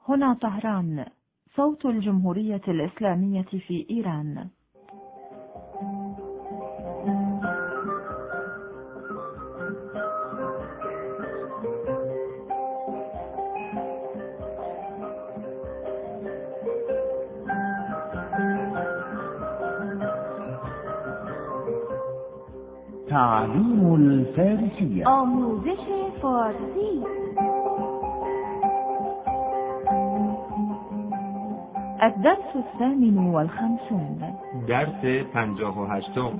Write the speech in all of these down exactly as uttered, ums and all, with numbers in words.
هنا طهران، صوت الجمهورية الإسلامية في إيران. تعليم الفارسية. آموزش فارسی. الدرس الثامن والخمسون. درس پنجاه و هشتم.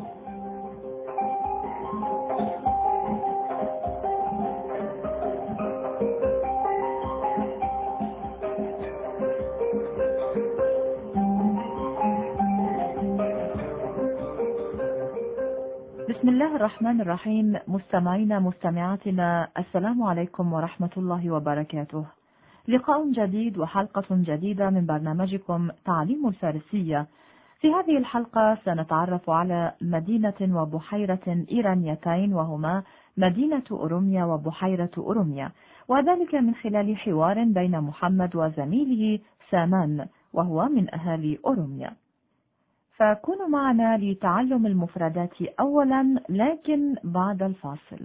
بسم الله الرحمن الرحيم. مستمعينا مستمعاتنا، السلام عليكم ورحمة الله وبركاته. لقاء جديد وحلقة جديدة من برنامجكم تعليم الفارسية. في هذه الحلقة سنتعرف على مدينة وبحيرة إيرانيتين، وهما مدينة أوروميا وبحيرة أوروميا، وذلك من خلال حوار بين محمد وزميله سامان، وهو من أهالي أوروميا. فكونوا معنا لتعلم المفردات أولا، لكن بعد الفاصل.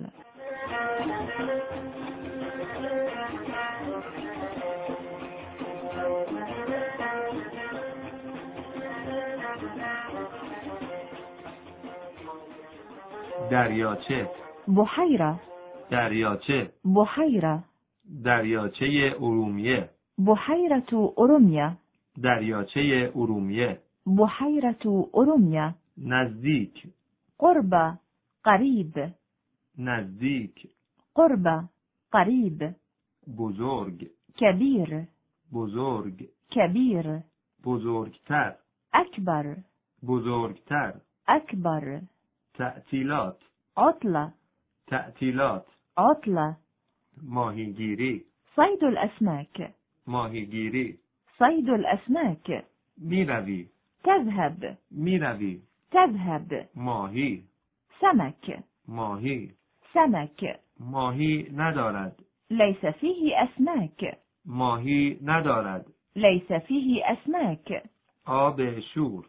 دریاچه. بحيرة. دریاچه. بحيرة. دریاچه ارومیه. بحيرة أوروميا. دریاچه ارومیه. بحيرة أوروميا. نزدیک. قرب. قريب. نزدیک. قرب. قريب. بزرگ. كبير. بزرگ. كبير. بزرگتر. أكبر. بزرگتر. أكبر. تعطیلات. عطلة. تعطیلات. عطلة. ماهیگیری. صيد الأسماك. ماهیگیری. صيد الأسماك. میروی. تذهب. میروی. تذهب. ماهی. سمك. ماهی. سمك. ماهی ندارد. ليس فيه أسماك. ماهی ندارد. ليس فيه أسماك. آب شور.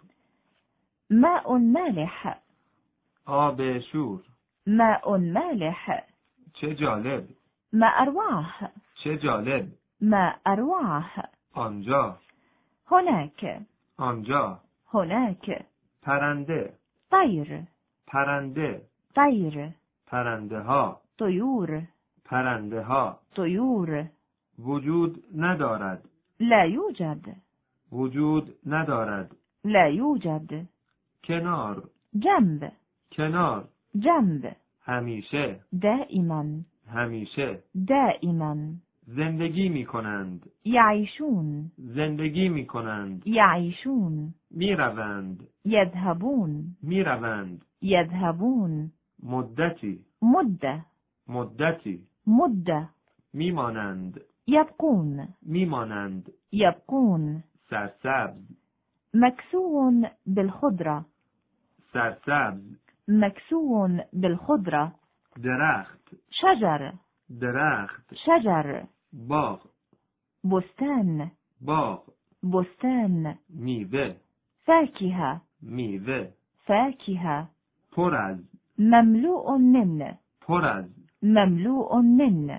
ماء مالح. آب شور. ماء مالح. چه جالب. ما أروعه. چه جالب. ما أروعه. آنجا. هناك. آنجا. هناك. پرنده. طير. پرنده. طير. پرنده ها. طيور. پرنده ها. طيور. وجود ندارد. لا يوجد. وجود ندارد. لا يوجد. کنار. جنب. کنار. جنب. همیشه. دائما. همیشه. دائما. زندگی می کنند. يعيشون. زندگی می کنند. يعيشون. می روند. يذهبون. می روند. يذهبون. مدتی. مدة. مدتی. مدة. می مانند. يبقون. می مانند. يبقون. سرسبز. مكسو بالخضرة. سرسبز. مكسو بالخضرة. درخت. شجر. درخت. شجر. باغ. بستان. باغ. بستان. میوه. فاكهة. میوه. فاكهة. پر از. مملوء من. پر از. مملوء من.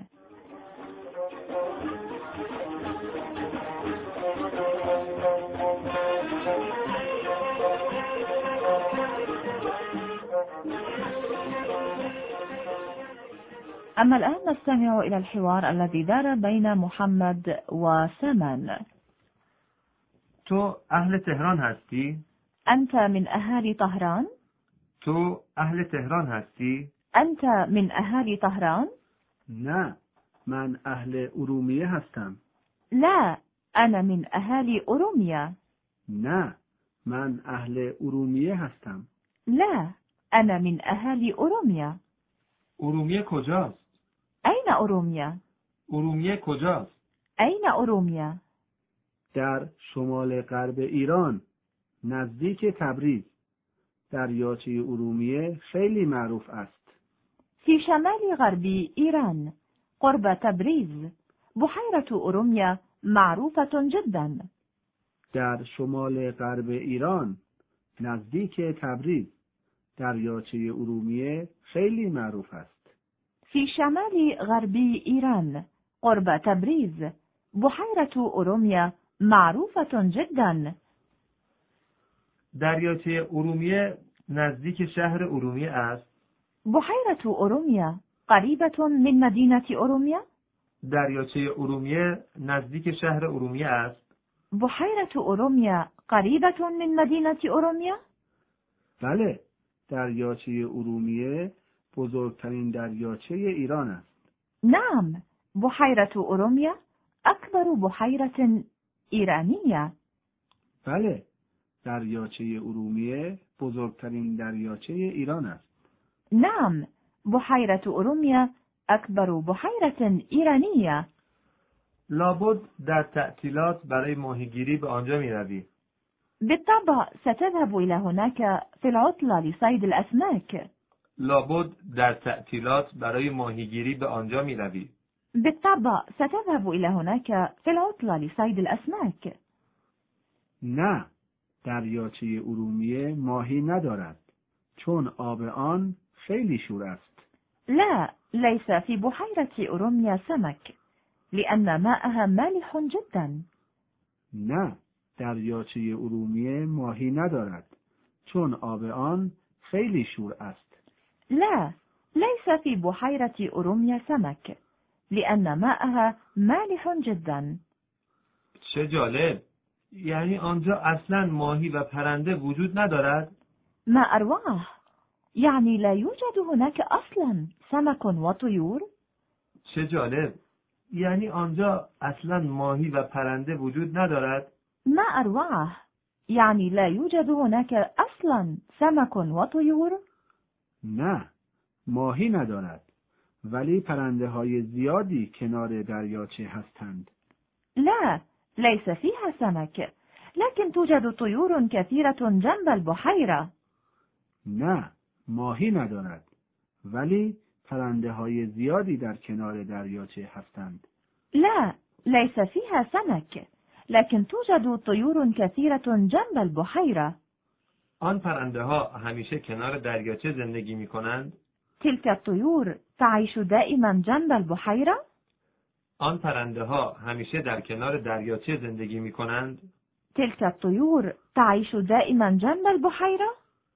أما الآن نستمع إلى الحوار الذي دار بين محمد وسامان. تو اهل تهران هستی؟ أنت من أهالي طهران؟ تو اهل تهران هستی؟ أنت من أهالي طهران؟ نه، من اهل ارومیه هستم. لا، أنا من أهالي أوروميا. نه، من اهل ارومیه هستم. لا، أنا من أهالي أوروميا. ارومیه کجاست؟ أين أوروميا؟ ارومیه کجاست؟ أين أوروميا؟ در شمال غرب ایران، نزدیک تبریز. دریاچه ارومیه خیلی معروف است. في شمال غرب إيران قرب تبريز. بحيرة أوروميا معروفة جدا. در شمال غرب ایران نزدیک تبریز دریاچه ارومیه خیلی معروف است. في شمال غربي إيران قرب تبريز بحيرة أوروميا معروفة جدا. دریاچه ارومیه نزدیک شهر ارومیه است. بحيرة أوروميا قريبة من مدينة أوروميا. دریاچه ارومیه نزدیک شهر ارومیه است. بحيرة أوروميا قريبة من مدينة أوروميا. بله، دریاچه ارومیه بزرگترین دریاچه ایران است. نعم، بحيرة أوروميا أكبر بحيرة إيرانية. بله، دریاچه ارومیه بزرگترین دریاچه ایران است. نعم، بحيرة أوروميا أكبر بحيرة إيرانية. لابد در تعطیلات برای ماهیگیری به آنجا می روی. بالطبع ستذهب إلى هناك في العطلة لصيد الأسماك. لابد در تعطیلات برای ماهیگیری به آنجا می روی. بالطبع ستذهب إلى هناك في العطلة لصيد الأسماك. نه، دریاچه ارومیه ماهی ندارد چون آب آن خیلی شور است. لا، ليس في بحيرة أوروميا سمك لأن ماءها مالح جدا. نه، دریاچه ارومیه ماهی ندارد چون آب آن خیلی شور است. لا، ليس في بحيرة أوروميا سمك لأن ماءها مالح جدا. چه جالب! یعنی آنجا اصلا ماهی و پرنده وجود ندارد؟ ما أروعه! يعني لا يوجد هناك أصلا سمك وطيور؟ چه جالب! یعنی آنجا اصلا ماهی و پرنده وجود ندارد؟ ما أروعه! يعني لا يوجد هناك أصلا سمك وطيور؟ نه، ماهی ندارد ولی پرنده های زیادی کنار دریاچه هستند. لا، ليس فيها سمك لكن توجد طيور كثيرة جنب البحيرة. نه، ماهی ندارد ولی پرنده های زیادی در کنار دریاچه هستند. لا، ليس فيها سمك لكن توجد طيور كثيرة جنب البحيرة. آن پرنده ها همیشه کنار دریاچه زندگی می کنند؟ تلك الطيور تعيش دائما جنب البحيرة؟ آن پرنده ها همیشه در کنار دریاچه زندگی می کنند؟ تلك الطيور تعيش دائما جنب البحيرة؟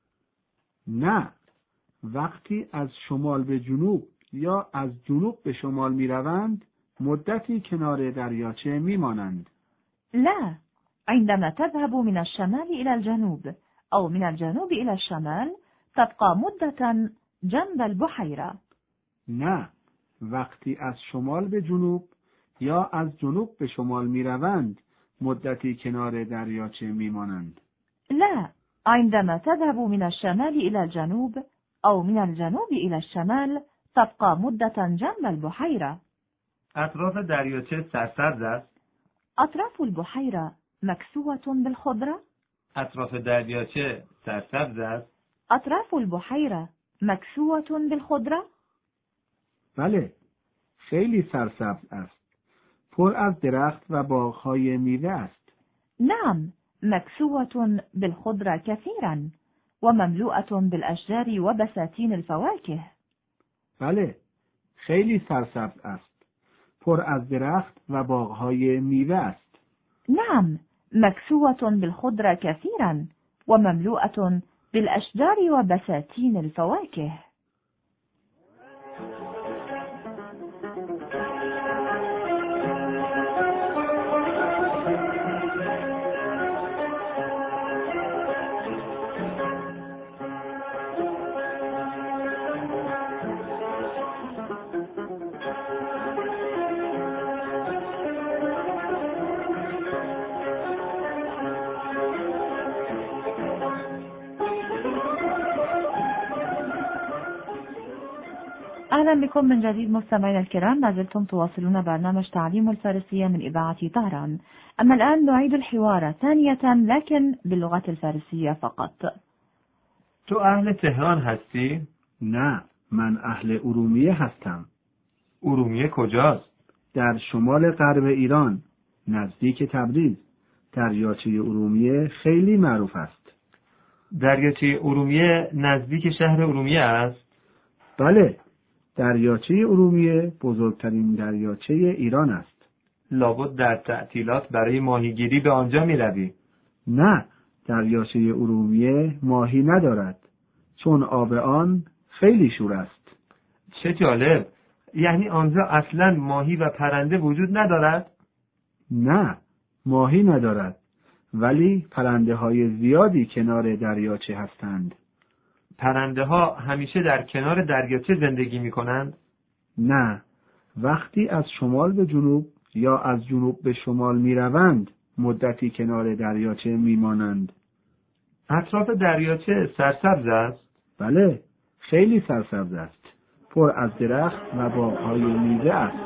نه، وقتی از شمال به جنوب یا از جنوب به شمال می روند مدتی کنار دریاچه می مانند. لا، عندما تذهب من الشمال إلى الجنوب أو من الجنوب إلى الشمال تبقى مدة جنب البحيرة. نه، وقتی از شمال به جنوب یا از جنوب به شمال می روند مدتی کنار دریاچه می مانند. لا، عندما تذهب من الشمال إلى الجنوب أو من الجنوب إلى الشمال تبقى مدة جنب البحيرة. اطراف دریاچه سرسبز است؟ أطراف البحيرة مكسوة بالخضرة؟ اطراف دریاچه سرسبز است؟ أطراف البحيرة مكسوة بالخضرة؟ بله، خیلی سرسبز است. پر از درخت و باغ‌های میوه است. نعم، مكسوة بالخضرة كثيرا ومملوءة بالأشجار وبساتين الفواكه. بله، خیلی سرسبز است. پر از درخت و باغ‌های میوه است. نعم، مكسوة بالخضرة كثيرا ومملوءة بالأشجار وبساتين الفواكه. أهلا بكم من جديد مستمعينا الكرام. ما زلتم تواصلون برنامج تعليم الفارسية من إذاعة طهران. أما الآن نعيد الحوار ثانية لكن باللغة الفارسية فقط. تو اهل تهران هستی؟ نه، من اهل ارومیه هستم. ارومیه کجاست؟ در شمال غرب ایران، نزدیک تبریز. دریاچه ارومیه خیلی معروف است. دریاچه ارومیه نزدیک شهر ارومیه است؟ بله، دریاچه ارومیه بزرگترین دریاچه ایران است. لابد در تعطیلات برای ماهیگیری به آنجا می روی؟ نه، دریاچه ارومیه ماهی ندارد، چون آب آن خیلی شور است. چه جالب! یعنی آنجا اصلا ماهی و پرنده وجود ندارد؟ نه، ماهی ندارد، ولی پرنده های زیادی کنار دریاچه هستند. پرنده ها همیشه در کنار دریاچه زندگی می کنند؟ نه، وقتی از شمال به جنوب یا از جنوب به شمال می روند، مدتی کنار دریاچه می مانند. اطراف دریاچه سرسبز است؟ بله، خیلی سرسبز است. پر از درخت و باغ‌های میوه است.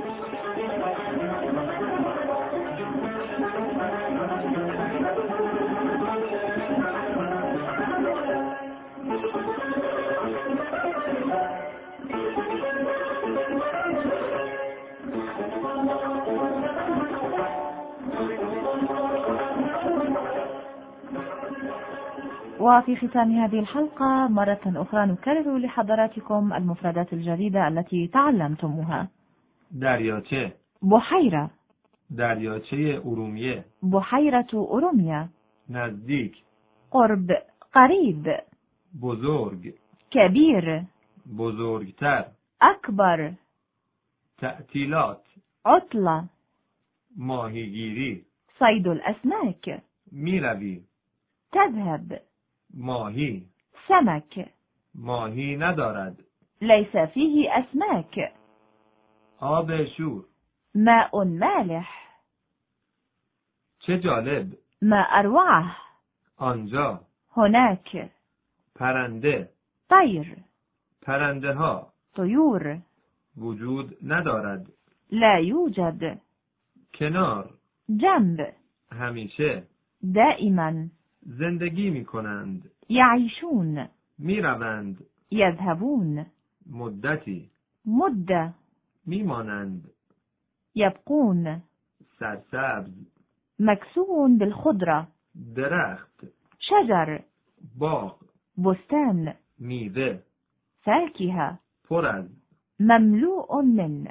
وفي ختام هذه الحلقة مرة أخرى نكرر لحضراتكم المفردات الجديدة التي تعلمتموها. دریاچه، بحيرة، دریاچه ارومیه، بحيرة أوروميا، نزدیک، قرب، قريب، بزرگ، كبير، بزرگتر، أكبر، تعطیلات، عطلة، ماهیگیری، صيد الأسماك، میروی، تذهب، ماهی، سمك، ماهی ندارد، ليس فيه أسماك، آب شور. ماء مالح. چه جالب! ما أروعه. آنجا، هناك. پرنده، طير، پرنده ها طيور، وجود ندارد. لا يوجد. کنار، جنب، همیشه، دائما، زندگی می کنند، يعيشون، می روند، يذهبون، مدتی، مدة، می مانند، يبقون، سرسبز، مكسو بالخضرة، درخت، شجر، باغ، بستان، میوه، فاكهة، پر از، مملوء من.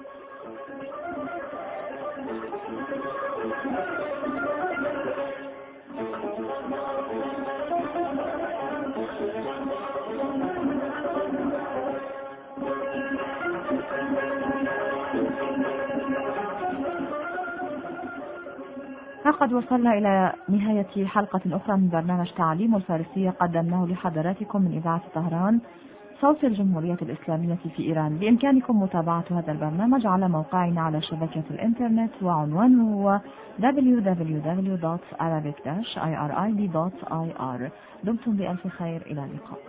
لقد وصلنا إلى نهاية حلقة أخرى من برنامج تعليم الفارسية قدمناه لحضراتكم من إذاعة طهران صوت الجمهورية الإسلامية في إيران. بإمكانكم متابعة هذا البرنامج على موقعنا على شبكة الإنترنت وعنوانه هو دبليو دبليو دبليو دوت arabic dash irib دوت آي آر. دمتم بألف خير، إلى اللقاء.